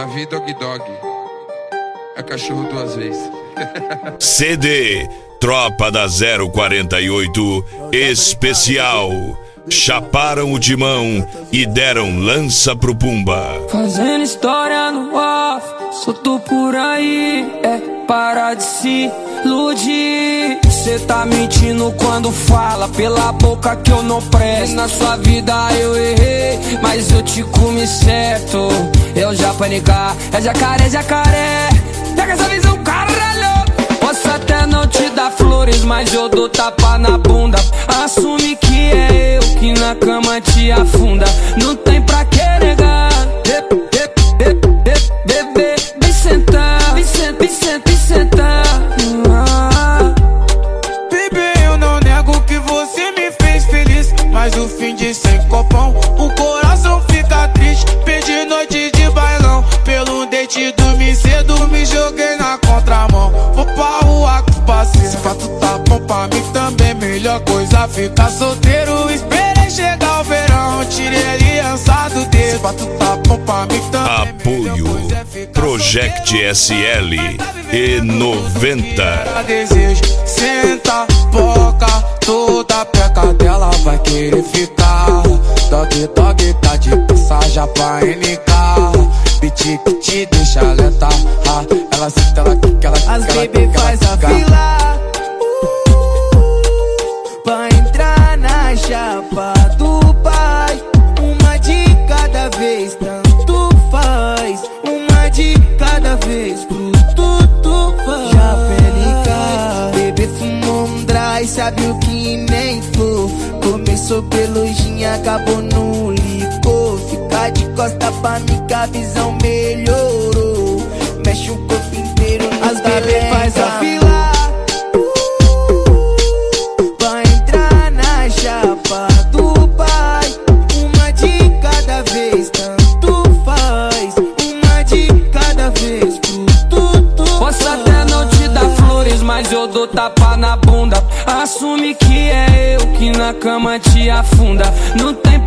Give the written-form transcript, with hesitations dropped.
Davi Dog Dog. É cachorro duas vezes. CD Tropa da 048 Especial. Chaparam o timão e deram lança pro Pumba. Fazendo história no off, solto por aí, para de se iludir. Cê tá mentindo quando fala pela boca que eu não presto. Na sua vida eu errei, mas eu te comi certo. Eu já panicar, é jacaré, jacaré. Pega essa visão, caralho. Posso até não te dar flores, mas eu dou tapa na bunda. Assume que é eu que na cama te afunda. Não tem pra que negar. Bebê, vem sentar, vem sentar. Bebê, eu não nego que você me fez feliz, mas o fim de sem copão, o coração fica triste. Perdi noite de bailão, pelo date dormi cedo, me joguei na contramão. Vou pra rua com parceiro, se fato tá bom pra mim também, melhor coisa ficar solteiro. Esperei chegar o verão, tirei aliança do dedo. Se fato tá bom pra mim também. Apoio Project SL e 90. Desejo, senta, boca, toda peca dela vai querer ficar. Dog, dog, tá de passagem pra NK. Beat que te deixa lenta. Ela senta, ela quica, ela quica. As baby faz a fila pra entrar na chapa do pai. Uma de cada vez, tanto faz. Uma de cada vez, pro tudo faz. Já pelica, bebê fumou um dry, sabe o que nem for. Começou pelo gin, acabou no licor. Fica de costa pra mim que a visão melhorou. Mexe o corpo inteiro no as bebê faz a fila pra entrar na chapa do pai. Uma de cada vez, tanto faz. Uma de cada vez, pro tudo. Posso até não te dar flores, mas eu dou tapa na bunda. Assume que é eu que na cama te afunda. Não tem